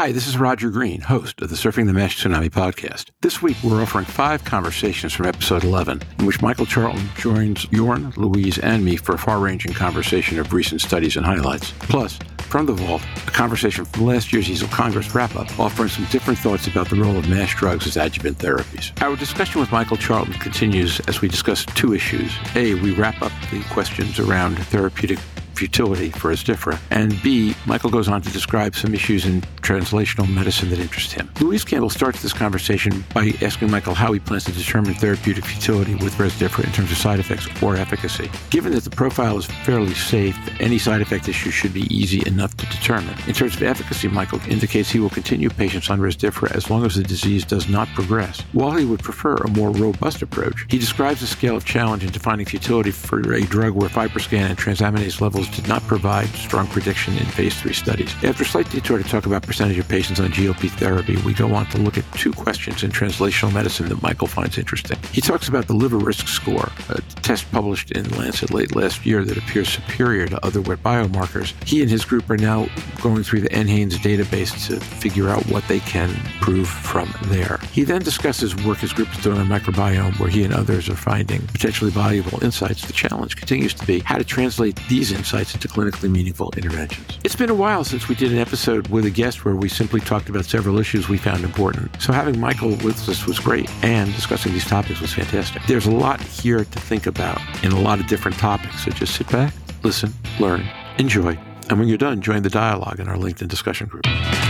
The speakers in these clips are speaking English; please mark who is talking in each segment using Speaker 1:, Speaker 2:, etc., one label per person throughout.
Speaker 1: Hi, this is Roger Green, host of the Surfing the Mesh Tsunami podcast. This week, we're offering 5 conversations from episode 11, in which Michael Charlton joins Jorn, Louise, and me for a far-ranging conversation of recent studies and highlights. Plus, from the vault, a conversation from last year's EASL Congress wrap-up, offering some different thoughts about the role of MASH drugs as adjuvant therapies. Our discussion with Michael Charlton continues as we discuss 2 issues. A, we wrap up the questions around therapeutic futility for Rezdiffra, and B, Michael goes on to describe some issues in translational medicine that interest him. Louise Campbell starts this conversation by asking Michael how he plans to determine therapeutic futility with Rezdiffra in terms of side effects or efficacy. Given that the profile is fairly safe, any side effect issue should be easy enough to determine. In terms of efficacy, Michael indicates he will continue patients on Rezdiffra as long as the disease does not progress. While he would prefer a more robust approach, he describes a scale of challenge in defining futility for a drug where FibroScan and transaminase levels did not provide strong prediction in phase 3 studies. After a slight detour to talk about percentage of patients on GLP therapy, we go on to look at 2 questions in translational medicine that Michael finds interesting. He talks about the liver risk score, a test published in Lancet late last year that appears superior to other wet biomarkers. He and his group are now going through the NHANES database to figure out what they can prove from there. He then discusses work his group is doing on microbiome, where he and others are finding potentially valuable insights. The challenge continues to be how to translate these insights into clinically meaningful interventions. It's been a while since we did an episode with a guest where we simply talked about several issues we found important. So having Michael with us was great, and discussing these topics was fantastic. There's a lot here to think about in a lot of different topics, so just sit back, listen, learn, enjoy, and when you're done, join the dialogue in our LinkedIn discussion group.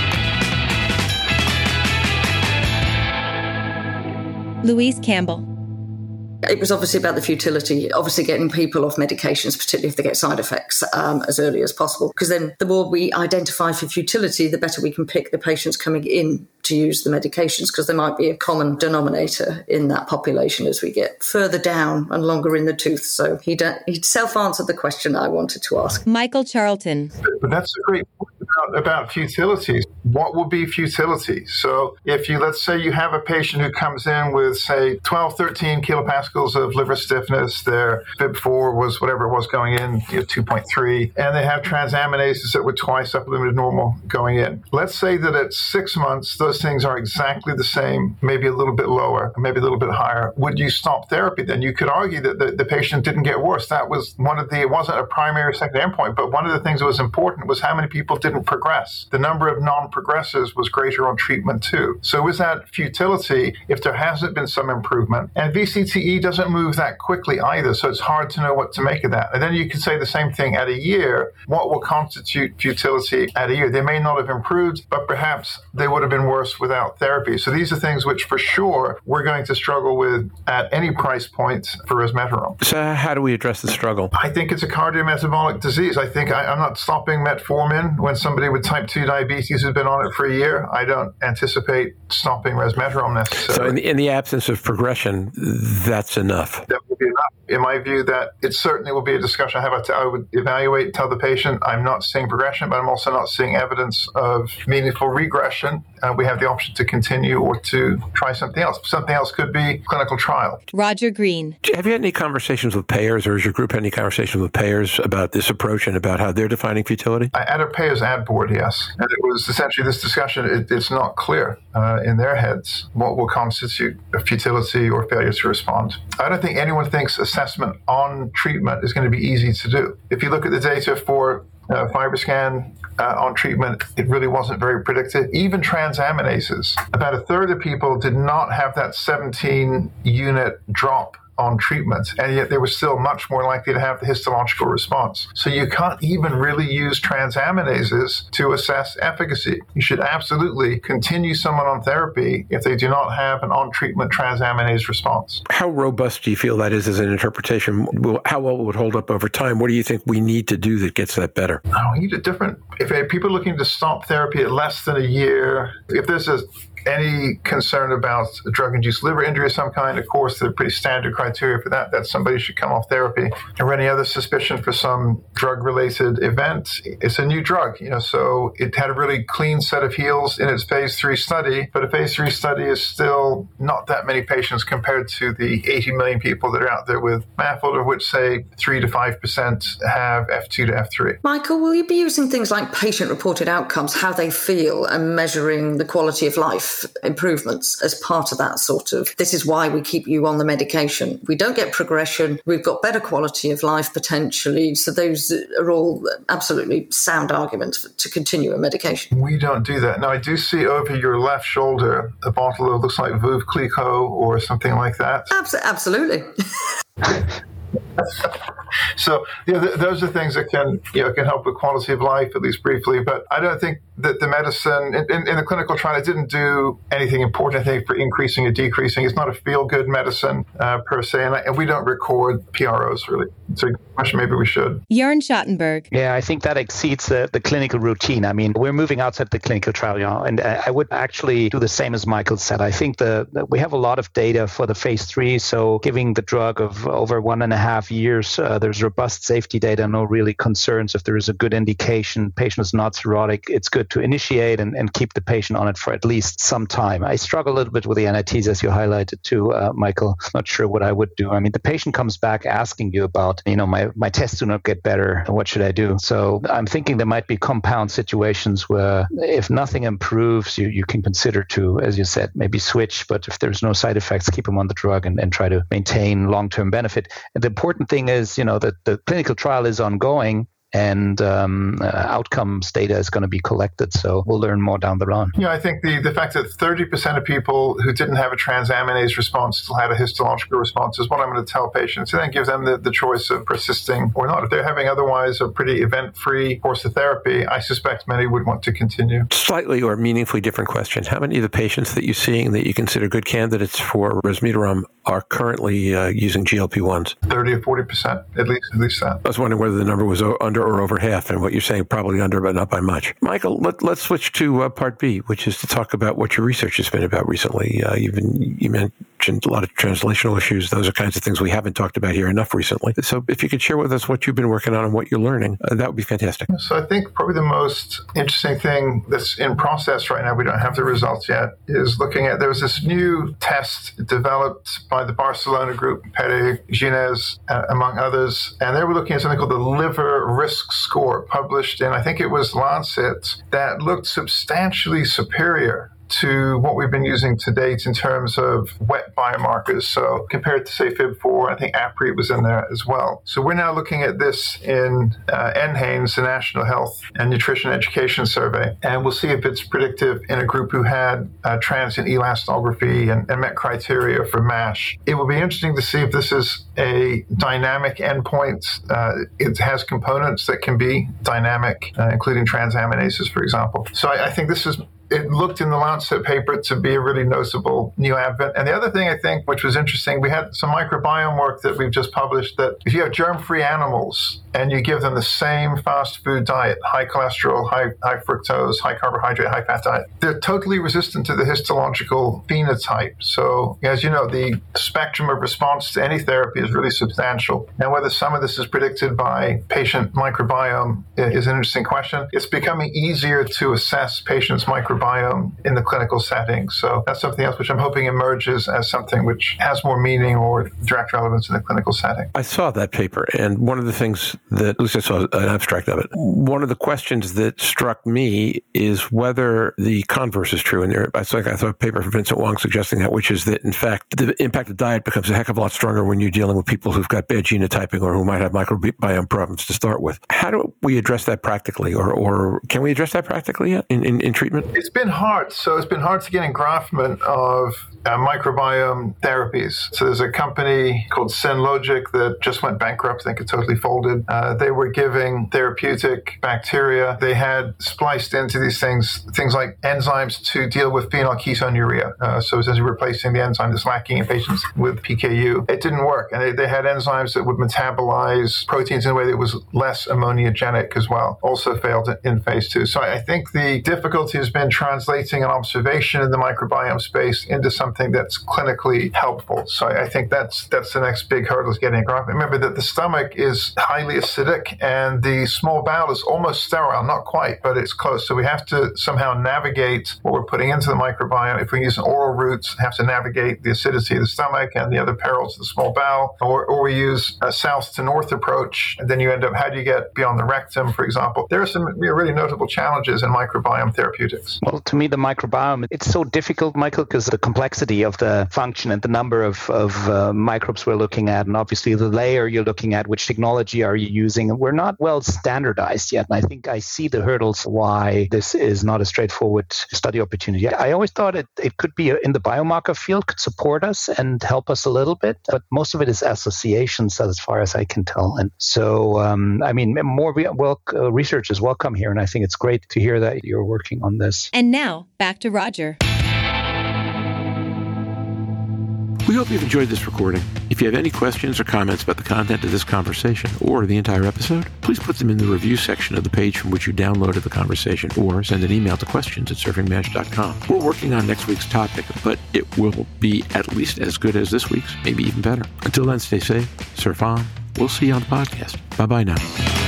Speaker 2: Louise Campbell.
Speaker 3: It was obviously about the futility, obviously getting people off medications, particularly if they get side effects, as early as possible. Because then the more we identify for futility, the better we can pick the patients coming in to use the medications, because there might be a common denominator in that population as we get further down and longer in the tooth. So he'd self-answered the question I wanted to ask.
Speaker 2: Michael Charlton.
Speaker 4: But that's a great point about futility. What would be futility? So if let's say you have a patient who comes in with, say, 12, 13 kilopascals of liver stiffness, their FIB4 was whatever it was going in, 2.3, and they have transaminases that were twice upper limit of normal going in. Let's say that at 6 months, those things are exactly the same, maybe a little bit lower, maybe a little bit higher. Would you stop therapy then? You could argue that the patient didn't get worse. That was it wasn't a primary or secondary endpoint, but one of the things that was important was how many people didn't progress. The number of non-progressors was greater on treatment too. So is that futility if there hasn't been some improvement? And VCTE doesn't move that quickly either, so it's hard to know what to make of that. And then you could say the same thing at a year. What will constitute futility at a year? They may not have improved, but perhaps they would have been worse without therapy. So these are things which for sure we're going to struggle with at any price point for resmetirom.
Speaker 1: So how do we address the struggle?
Speaker 4: I think it's a cardiometabolic disease. I think I'm not stopping metformin when somebody with type 2 diabetes has been on it for a year. I don't anticipate stopping resmetirom necessarily.
Speaker 1: So in the absence of progression, that's enough.
Speaker 4: That would be enough. In my view, that it certainly will be a discussion I would evaluate, tell the patient, I'm not seeing progression, but I'm also not seeing evidence of meaningful regression. We have the option to continue or to try something else. Something else could be clinical trial.
Speaker 2: Roger Green.
Speaker 1: Have you had any conversations with payers, or has your group had any conversations with payers about this approach and about how they're defining futility?
Speaker 4: At a payers ad board, yes. And it was essentially this discussion. It's not clear in their heads what will constitute a futility or failure to respond. I don't think anyone thinks assessment on treatment is going to be easy to do. If you look at the data for FibroScan on treatment, it really wasn't very predictive. Even transaminases, about a third of people did not have that 17-unit drop on treatment, and yet they were still much more likely to have the histological response. So you can't even really use transaminases to assess efficacy. You should absolutely continue someone on therapy if they do not have an on-treatment transaminase response.
Speaker 1: How robust do you feel that is as an interpretation? How well it would hold up over time? What do you think we need to do that gets that better?
Speaker 4: We need a different... If people are looking to stop therapy at less than a year, if there's a any concern about drug-induced liver injury of some kind, of course, there are pretty standard criteria for that somebody should come off therapy. Or any other suspicion for some drug-related event, it's a new drug, so it had a really clean set of HEALS in its phase 3 study, but a phase 3 study is still not that many patients compared to the 80 million people that are out there with MAFLD, of which, say, 3 to 5% have F2 to F3.
Speaker 3: Michael, will you be using things like patient-reported outcomes, how they feel, and measuring the quality of life improvements as part of that sort of, this is why we keep you on the medication? We don't get progression, we've got better quality of life potentially, so those are all absolutely sound arguments to continue a medication.
Speaker 4: We don't do that. Now, I do see over your left shoulder a bottle of, looks like Veuve Clicquot or something like that.
Speaker 3: Absolutely.
Speaker 4: So those are things that can help with quality of life, at least briefly. But I don't think that the medicine in the clinical trial, it didn't do anything important, I think, for increasing or decreasing. It's not a feel-good medicine per se, and we don't record PROs really. So maybe we should.
Speaker 2: Jörn Schattenberg.
Speaker 5: Yeah, I think that exceeds the clinical routine. I mean, we're moving outside the clinical trial, and I would actually do the same as Michael said. I think that we have a lot of data for the phase 3, so giving the drug of over 1.5 years, there's robust safety data, no really concerns. If there is a good indication, patient is not cirrhotic, it's good to initiate and keep the patient on it for at least some time. I struggle a little bit with the NITs, as you highlighted too, Michael. Not sure what I would do. I mean, the patient comes back asking you about, my tests do not get better. What should I do? So I'm thinking there might be compound situations where if nothing improves, you can consider to, as you said, maybe switch. But if there's no side effects, keep them on the drug and try to maintain long-term benefit. And the important thing is, that the clinical trial is ongoing, and outcomes data is going to be collected. So we'll learn more down the road.
Speaker 4: I think the fact that 30% of people who didn't have a transaminase response still had a histological response is what I'm going to tell patients, and then give them the choice of persisting or not. If they're having otherwise a pretty event-free course of therapy, I suspect many would want to continue.
Speaker 1: Slightly or meaningfully different question. How many of the patients that you're seeing that you consider good candidates for resmetirom are currently using GLP-1s?
Speaker 4: 30 or 40%, at least that.
Speaker 1: I was wondering whether the number was under or over half, and what you're saying probably under, but not by much. Michael, let's switch to part B, which is to talk about what your research has been about recently. You mentioned a lot of translational issues. Those are kinds of things we haven't talked about here enough recently. So if you could share with us what you've been working on and what you're learning, that would be fantastic.
Speaker 4: So I think probably the most interesting thing that's in process right now, we don't have the results yet, is looking at, there was this new test developed by the Barcelona group, Pere Ginés, among others, and they were looking at something called the liver risk score, published in, I think it was Lancet, that looked substantially superior to what we've been using to date in terms of wet biomarkers. So compared to, say, FIB4, I think APRI was in there as well. So we're now looking at this in NHANES, the National Health and Nutrition Education Survey, and we'll see if it's predictive in a group who had transient elastography and met criteria for MASH. It will be interesting to see if this is a dynamic endpoint. It has components that can be dynamic, including transaminases, for example. So I think it looked in the Lancet paper to be a really noticeable new advent. And the other thing I think, which was interesting, we had some microbiome work that we've just published that if you have germ-free animals and you give them the same fast food diet, high cholesterol, high fructose, high carbohydrate, high fat diet, they're totally resistant to the histological phenotype. So as you know, the spectrum of response to any therapy is really substantial. Now, whether some of this is predicted by patient microbiome is an interesting question. It's becoming easier to assess patients' microbiome in the clinical setting. So that's something else which I'm hoping emerges as something which has more meaning or direct relevance in the clinical setting.
Speaker 1: I saw that paper, and one of the things that, at least I saw an abstract of it, one of the questions that struck me is whether the converse is true. And I saw a paper from Vincent Wong suggesting that, which is that, in fact, the impact of diet becomes a heck of a lot stronger when you're dealing with people who've got bad genotyping or who might have microbiome problems to start with. How do we address that practically, or can we address that practically yet in treatment?
Speaker 4: It's been hard. So it's been hard to get engraftment of microbiome therapies. So there's a company called Synlogic that just went bankrupt. I think it totally folded. They were giving therapeutic bacteria. They had spliced into these things like enzymes to deal with phenylketonuria. So essentially replacing the enzyme that's lacking in patients with PKU. It didn't work. And they had enzymes that would metabolize proteins in a way that was less ammoniogenic as well. Also failed in phase 2. So I think the difficulty has been translating an observation in the microbiome space into something that's clinically helpful. So I think that's the next big hurdle, is getting across. Remember that the stomach is highly acidic and the small bowel is almost sterile, not quite, but it's close. So we have to somehow navigate what we're putting into the microbiome. If we use an oral route, have to navigate the acidity of the stomach and the other perils of the small bowel, or we use a south to north approach, and then you end up, how do you get beyond the rectum, for example? There are some really notable challenges in microbiome therapeutics.
Speaker 5: Well, to me, the microbiome, it's so difficult, Michael, because the complexity of the function and the number of microbes we're looking at, and obviously the layer you're looking at, which technology are you using, and we're not well standardized yet. And I think I see the hurdles why this is not a straightforward study opportunity. I always thought it could be in the biomarker field, could support us and help us a little bit, but most of it is associations as far as I can tell. And so, more research is welcome here, and I think it's great to hear that you're working on this.
Speaker 2: And now, back to Roger.
Speaker 1: We hope you've enjoyed this recording. If you have any questions or comments about the content of this conversation or the entire episode, please put them in the review section of the page from which you downloaded the conversation, or send an email to questions@surfingthemesh.com. We're working on next week's topic, but it will be at least as good as this week's, maybe even better. Until then, stay safe, surf on. We'll see you on the podcast. Bye-bye now.